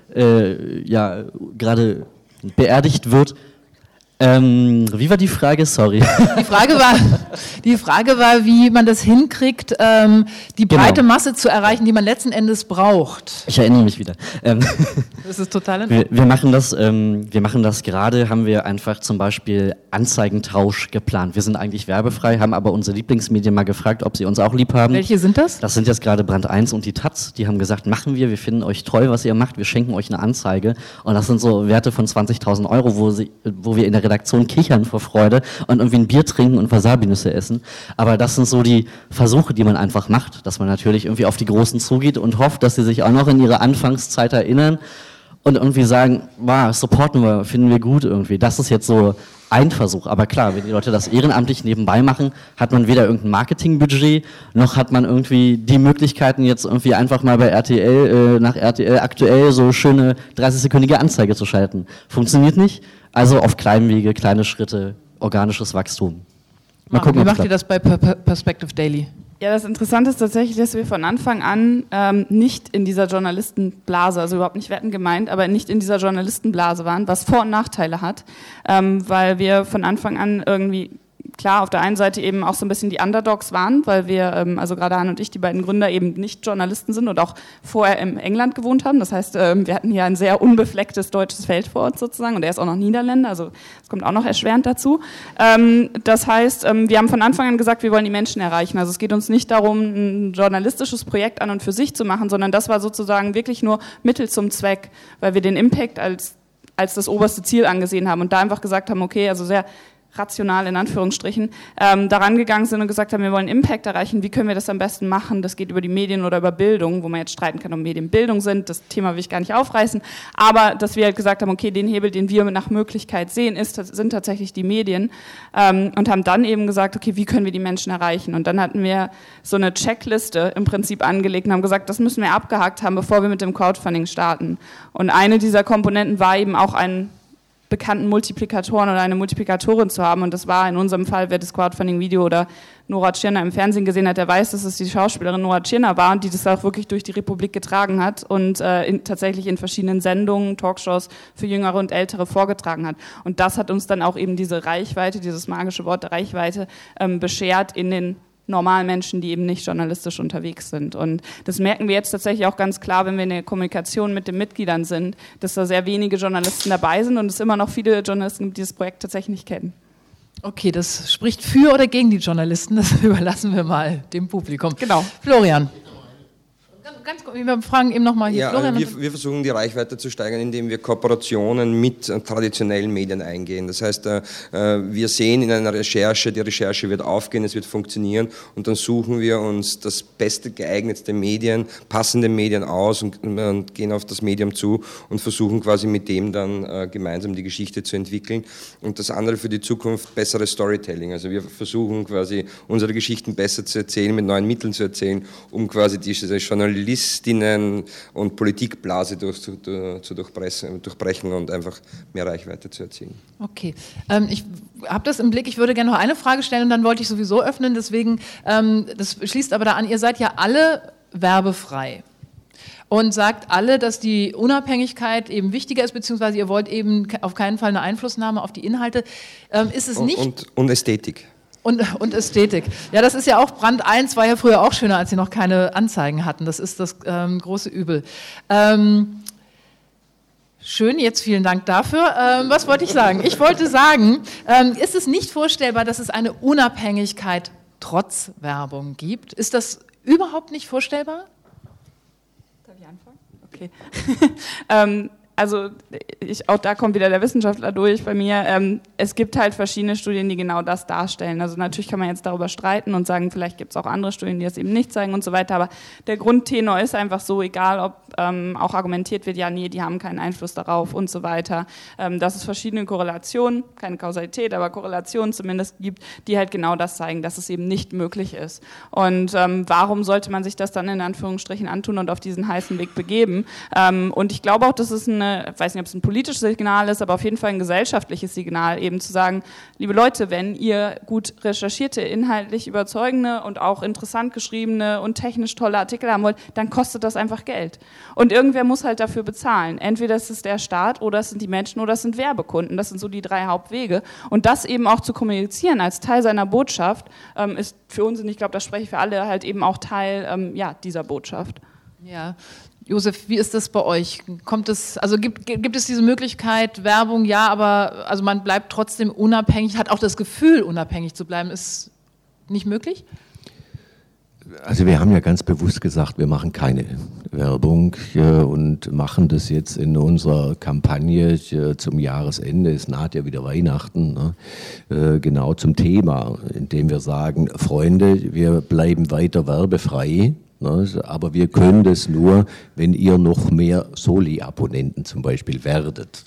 äh, ja, gerade beerdigt wird. Ähm, wie war die Frage? Sorry. Die Frage war, die Frage war, wie man das hinkriegt, ähm, die breite genau. Masse zu erreichen, die man letzten Endes braucht. Ich erinnere mich wieder. Ähm, das ist total wir, wir machen das, ähm, wir machen das gerade, haben wir einfach zum Beispiel Anzeigentausch geplant. Wir sind eigentlich werbefrei, haben aber unsere Lieblingsmedien mal gefragt, ob sie uns auch lieb haben. Welche sind das? Das sind jetzt gerade Brand eins und die Taz. Die haben gesagt, machen wir, wir finden euch toll, was ihr macht, wir schenken euch eine Anzeige. Und das sind so Werte von zwanzigtausend Euro, wo, sie, wo wir in der Redaktion kichern vor Freude und irgendwie ein Bier trinken und Wasabi-Nüsse essen. Aber das sind so die Versuche, die man einfach macht, dass man natürlich irgendwie auf die Großen zugeht und hofft, dass sie sich auch noch in ihre Anfangszeit erinnern und irgendwie sagen, wow, supporten wir, finden wir gut irgendwie. Das ist jetzt so ein Versuch. Aber klar, wenn die Leute das ehrenamtlich nebenbei machen, hat man weder irgendein Marketingbudget, noch hat man irgendwie die Möglichkeiten, jetzt irgendwie einfach mal bei R T L, äh, nach R T L aktuell so schöne dreißig-sekündige Anzeige zu schalten. Funktioniert nicht. Also auf kleinem Wege, kleine Schritte, organisches Wachstum. Mal gucken, wie macht ihr das bei Perspective Daily? Ja, das Interessante ist tatsächlich, dass wir von Anfang an ähm, nicht in dieser Journalistenblase, also überhaupt nicht wertend gemeint, aber nicht in dieser Journalistenblase waren, was Vor- und Nachteile hat, ähm, weil wir von Anfang an irgendwie klar auf der einen Seite eben auch so ein bisschen die Underdogs waren, weil wir, ähm, also gerade Han und ich, die beiden Gründer, eben nicht Journalisten sind und auch vorher in England gewohnt haben. Das heißt, ähm, wir hatten hier ein sehr unbeflecktes deutsches Feld vor uns sozusagen und er ist auch noch Niederländer, also das kommt auch noch erschwerend dazu. Ähm, das heißt, ähm, wir haben von Anfang an gesagt, wir wollen die Menschen erreichen. Also es geht uns nicht darum, ein journalistisches Projekt an und für sich zu machen, sondern das war sozusagen wirklich nur Mittel zum Zweck, weil wir den Impact als, als das oberste Ziel angesehen haben und da einfach gesagt haben, okay, also sehr rational in Anführungsstrichen, ähm, daran gegangen sind und gesagt haben, wir wollen Impact erreichen, wie können wir das am besten machen, das geht über die Medien oder über Bildung, wo man jetzt streiten kann, ob Medien Bildung sind, das Thema will ich gar nicht aufreißen, aber dass wir halt gesagt haben, okay, den Hebel, den wir nach Möglichkeit sehen, ist, sind tatsächlich die Medien ähm, und haben dann eben gesagt, okay, wie können wir die Menschen erreichen und dann hatten wir so eine Checkliste im Prinzip angelegt und haben gesagt, das müssen wir abgehakt haben, bevor wir mit dem Crowdfunding starten und eine dieser Komponenten war eben auch ein bekannten Multiplikatoren oder eine Multiplikatorin zu haben. Und das war in unserem Fall, wer das Crowdfunding-Video oder Nora Tschirner im Fernsehen gesehen hat, der weiß, dass es die Schauspielerin Nora Tschirner war und die das auch wirklich durch die Republik getragen hat und äh, in, tatsächlich in verschiedenen Sendungen, Talkshows für Jüngere und Ältere vorgetragen hat. Und das hat uns dann auch eben diese Reichweite, dieses magische Wort der Reichweite ähm, beschert in den normalen Menschen, die eben nicht journalistisch unterwegs sind. Und das merken wir jetzt tatsächlich auch ganz klar, wenn wir in der Kommunikation mit den Mitgliedern sind, dass da sehr wenige Journalisten dabei sind und es immer noch viele Journalisten gibt, die das Projekt tatsächlich nicht kennen. Okay, das spricht für oder gegen die Journalisten, das überlassen wir mal dem Publikum. Genau. Florian. ganz kurz, wir fragen eben nochmal hier. Ja, Florian. Also wir, wir versuchen die Reichweite zu steigern, indem wir Kooperationen mit äh, traditionellen Medien eingehen. Das heißt, äh, wir sehen in einer Recherche, die Recherche wird aufgehen, es wird funktionieren und dann suchen wir uns das beste geeignetste Medien, passende Medien aus und, und gehen auf das Medium zu und versuchen quasi mit dem dann äh, gemeinsam die Geschichte zu entwickeln. Und das andere für die Zukunft, besseres Storytelling. Also wir versuchen quasi unsere Geschichten besser zu erzählen, mit neuen Mitteln zu erzählen, um quasi diese Journalistinnen und Politikblase durch, zu, zu durchbrechen, durchbrechen und einfach mehr Reichweite zu erzielen. Okay, ähm, ich habe das im Blick, ich würde gerne noch eine Frage stellen und dann wollte ich sowieso öffnen, deswegen, ähm, das schließt aber da an, ihr seid ja alle werbefrei. Und sagt alle, dass die Unabhängigkeit eben wichtiger ist, beziehungsweise ihr wollt eben auf keinen Fall eine Einflussnahme auf die Inhalte. Ähm, ist es nicht? Und, und Ästhetik. Und, und Ästhetik. Ja, das ist ja auch, Brand eins war ja früher auch schöner, als sie noch keine Anzeigen hatten. Das ist das ähm, große Übel. Ähm, schön, jetzt vielen Dank dafür. Ähm, was wollte ich sagen? Ich wollte sagen, ähm, ist es nicht vorstellbar, dass es eine Unabhängigkeit trotz Werbung gibt? Ist das überhaupt nicht vorstellbar? Okay. ähm, also ich, auch da kommt wieder der Wissenschaftler durch bei mir. Ähm, es gibt halt verschiedene Studien, die genau das darstellen. Also natürlich kann man jetzt darüber streiten und sagen, vielleicht gibt es auch andere Studien, die das eben nicht zeigen und so weiter. Aber der Grundtenor ist einfach so, egal ob ähm, auch argumentiert wird, ja, nee, die haben keinen Einfluss darauf und so weiter. Ähm, dass es verschiedene Korrelationen, keine Kausalität, aber Korrelationen zumindest gibt, die halt genau das zeigen, dass es eben nicht möglich ist. Und ähm, warum sollte man sich das dann in Anführungsstrichen antun und auf diesen heißen Weg begeben? Ähm, und ich glaube auch, das ist eine, ich weiß nicht, ob es ein politisches Signal ist, aber auf jeden Fall ein gesellschaftliches Signal, eben zu sagen, liebe Leute, wenn ihr gut recherchierte, inhaltlich überzeugende und auch interessant geschriebene und technisch tolle Artikel haben wollt, dann kostet das einfach Geld. Und irgendwer muss halt dafür bezahlen. Entweder ist es der Staat oder es sind die Menschen oder es sind Werbekunden. Das sind so die drei Hauptwege. Und das eben auch zu kommunizieren als Teil seiner Botschaft ähm, ist für uns, und ich glaube, das spreche ich für alle, halt eben auch Teil ähm, ja, dieser Botschaft. Ja. Josef, wie ist das bei euch? Kommt es, also gibt, gibt es diese Möglichkeit, Werbung, ja, aber also man bleibt trotzdem unabhängig, hat auch das Gefühl, unabhängig zu bleiben, ist nicht möglich? Also wir haben ja ganz bewusst gesagt, wir machen keine Werbung äh, und machen das jetzt in unserer Kampagne äh, zum Jahresende, es naht ja wieder Weihnachten, ne, äh, genau zum Thema, indem wir sagen, Freunde, wir bleiben weiter werbefrei. Aber wir können das nur, wenn ihr noch mehr Soli-Abonnenten zum Beispiel werdet.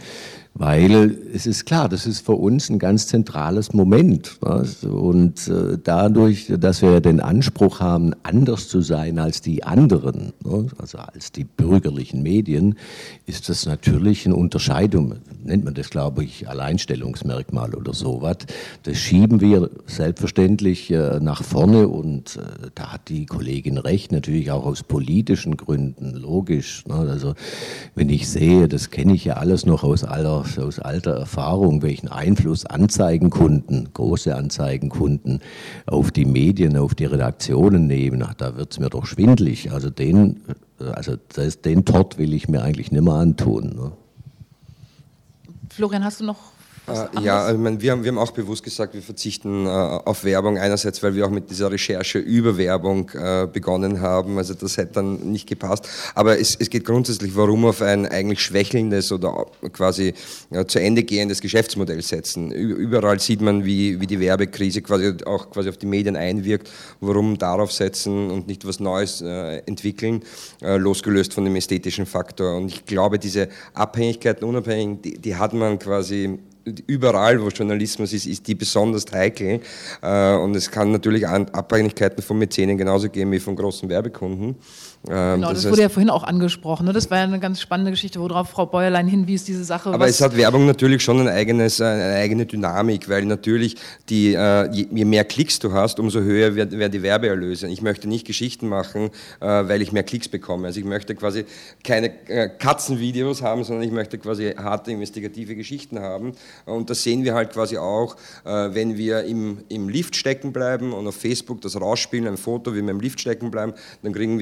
Weil es ist klar, das ist für uns ein ganz zentrales Moment. Und dadurch, dass wir den Anspruch haben, anders zu sein als die anderen, also als die bürgerlichen Medien, ist das natürlich eine Unterscheidung, nennt man das, glaube ich, Alleinstellungsmerkmal oder sowas. Das schieben wir selbstverständlich nach vorne und da hat die Kollegin recht, natürlich auch aus politischen Gründen, logisch. Also wenn ich sehe, das kenne ich ja alles noch aus aller aus alter Erfahrung, welchen Einfluss Anzeigenkunden, große Anzeigenkunden auf die Medien, auf die Redaktionen nehmen, ach, da wird es mir doch schwindelig. Also den, also das, den Tort will ich mir eigentlich nicht mehr antun. Ne? Florian, hast du noch Äh, ja, ich meine, wir haben, wir haben auch bewusst gesagt, wir verzichten äh, auf Werbung, einerseits, weil wir auch mit dieser Recherche über Werbung äh, begonnen haben, also das hätte dann nicht gepasst, aber es, es geht grundsätzlich, warum auf ein eigentlich schwächelndes oder quasi ja, zu Ende gehendes Geschäftsmodell setzen. Überall sieht man, wie, wie die Werbekrise quasi auch quasi auf die Medien einwirkt, warum darauf setzen und nicht was Neues äh, entwickeln, äh, losgelöst von dem ästhetischen Faktor. Und ich glaube, diese Abhängigkeiten, Unabhängigen, die, die hat man quasi überall, wo Journalismus ist, ist die besonders heikel. Und es kann natürlich Abhängigkeiten von Mäzenen genauso geben wie von großen Werbekunden. Genau, das, das wurde ja vorhin auch angesprochen. Ne? Das war ja eine ganz spannende Geschichte, worauf Frau Bäuerlein hinwies, diese Sache. Aber es hat Werbung natürlich schon ein eigenes, eine eigene Dynamik, weil natürlich die, je mehr Klicks du hast, umso höher werden die Werbeerlöse. Ich möchte nicht Geschichten machen, weil ich mehr Klicks bekomme. Also ich möchte quasi keine Katzenvideos haben, sondern ich möchte quasi harte investigative Geschichten haben. Und das sehen wir halt quasi auch, wenn wir im, im Lift stecken bleiben und auf Facebook das rausspielen, ein Foto, wie wir im Lift stecken bleiben, dann kriegen wir zweihundert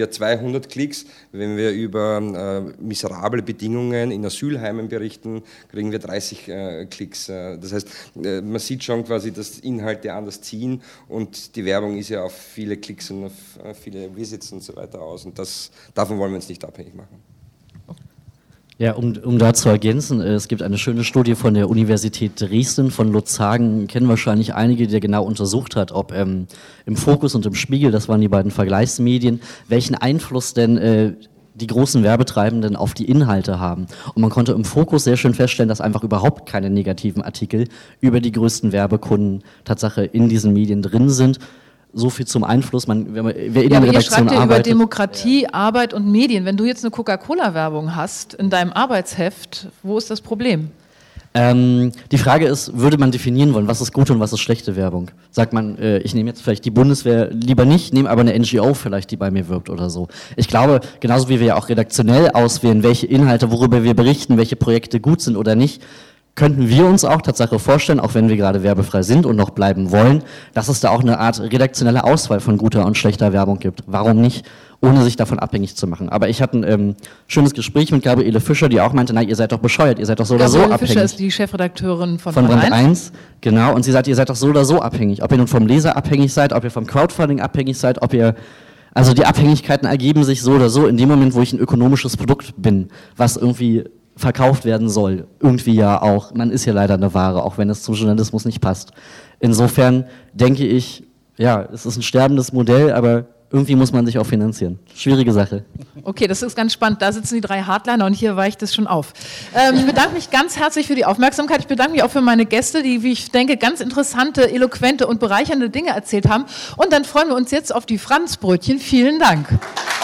zweihundert Klicks. Wenn wir über äh, miserable Bedingungen in Asylheimen berichten, kriegen wir dreißig äh, Klicks. Äh, das heißt, äh, man sieht schon quasi, dass Inhalte anders ziehen und die Werbung ist ja auf viele Klicks und auf äh, viele Visits und so weiter aus. Und das, davon wollen wir uns nicht abhängig machen. Ja, um, um da zu ergänzen, es gibt eine schöne Studie von der Universität Dresden, von Lutz Hagen, kennen wahrscheinlich einige, die genau untersucht hat, ob ähm, im Fokus und im Spiegel, das waren die beiden Vergleichsmedien, welchen Einfluss denn äh, die großen Werbetreibenden auf die Inhalte haben. Und man konnte im Fokus sehr schön feststellen, dass einfach überhaupt keine negativen Artikel über die größten Werbekunden Tatsache in diesen Medien drin sind. So viel zum Einfluss, man, wer, wer in ja, der Redaktion ihr schreibt ja arbeitet. Über Demokratie, ja. Arbeit und Medien. Wenn du jetzt eine Coca-Cola-Werbung hast in deinem Arbeitsheft, wo ist das Problem? Ähm, die Frage ist, würde man definieren wollen, was ist gute und was ist schlechte Werbung? Sagt man, äh, ich nehme jetzt vielleicht die Bundeswehr lieber nicht, nehme aber eine N G O vielleicht, die bei mir wirbt oder so. Ich glaube, genauso wie wir ja auch redaktionell auswählen, welche Inhalte, worüber wir berichten, welche Projekte gut sind oder nicht, könnten wir uns auch Tatsache vorstellen, auch wenn wir gerade werbefrei sind und noch bleiben wollen, dass es da auch eine Art redaktionelle Auswahl von guter und schlechter Werbung gibt. Warum nicht? Ohne sich davon abhängig zu machen. Aber ich hatte ein ähm, schönes Gespräch mit Gabriele Fischer, die auch meinte, nein, ihr seid doch bescheuert, ihr seid doch so oder so abhängig. Gabriele Fischer ist die Chefredakteurin von, von Brand eins. Genau, und sie sagt, ihr seid doch so oder so abhängig. Ob ihr nun vom Leser abhängig seid, ob ihr vom Crowdfunding abhängig seid, ob ihr... Also die Abhängigkeiten ergeben sich so oder so in dem Moment, wo ich ein ökonomisches Produkt bin, was irgendwie verkauft werden soll. Irgendwie ja auch. Man ist ja leider eine Ware, auch wenn es zum Journalismus nicht passt. Insofern denke ich, ja, es ist ein sterbendes Modell, aber irgendwie muss man sich auch finanzieren. Schwierige Sache. Okay, das ist ganz spannend. Da sitzen die drei Hardliner und hier weicht es schon auf. Ähm, ich bedanke mich ganz herzlich für die Aufmerksamkeit. Ich bedanke mich auch für meine Gäste, die, wie ich denke, ganz interessante, eloquente und bereichernde Dinge erzählt haben. Und dann freuen wir uns jetzt auf die Franzbrötchen. Vielen Dank.